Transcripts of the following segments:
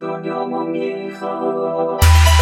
دنیامو میخوام.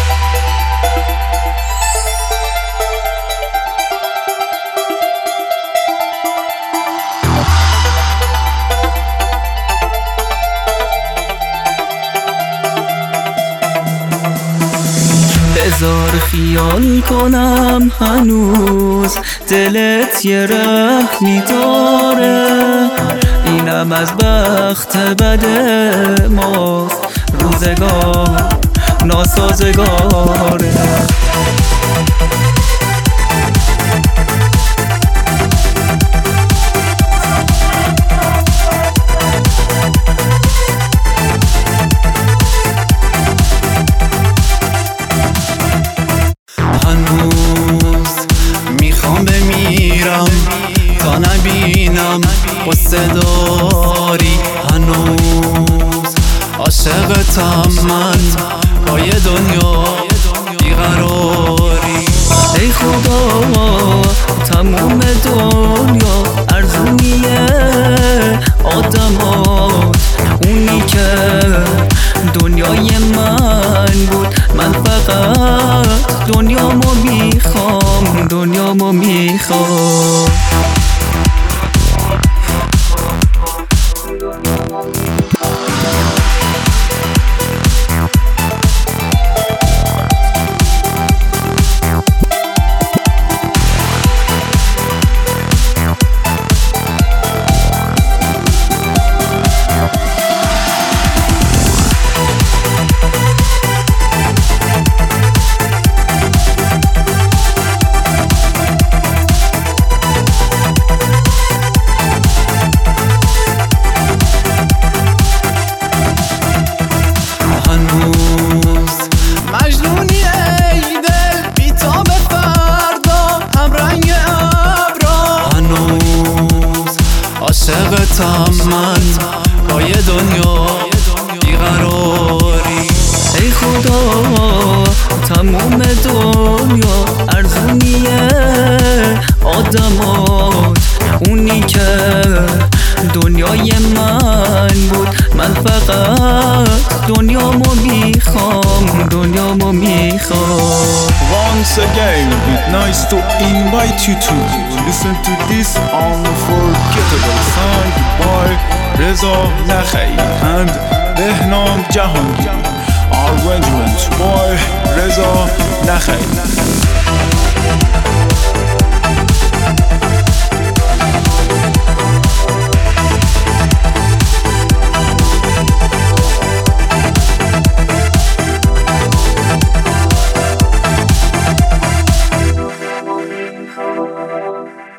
بذار خیال کنم هنوز دلت یه رحمی داره، اینم از بخت بد ماست، روزگار ناسازگاره. هنوز میخوام بمیرم تا نبینم قصه داری، هنوز عاشقتم من با یه دنیا بیقراری. ای خدا تموم دنیا ارزونیه آدمات، اونی که دنیای من بود، من فقط دنیامو میخوام، دنیامو میخوام. عاشقتم من با یه دنیا بیقراری. ای خدا تموم دنیا ارزونیه آدمات، اونی که دنیای من بود، من فقط duniamo میخوام duniamo میخوام. Once again, it's nice to invite you to listen to this unforgettable song by Reza Nakhei and Behnam Jahangir. Arrangement by Reza Nakhei. دنیامو میخوام.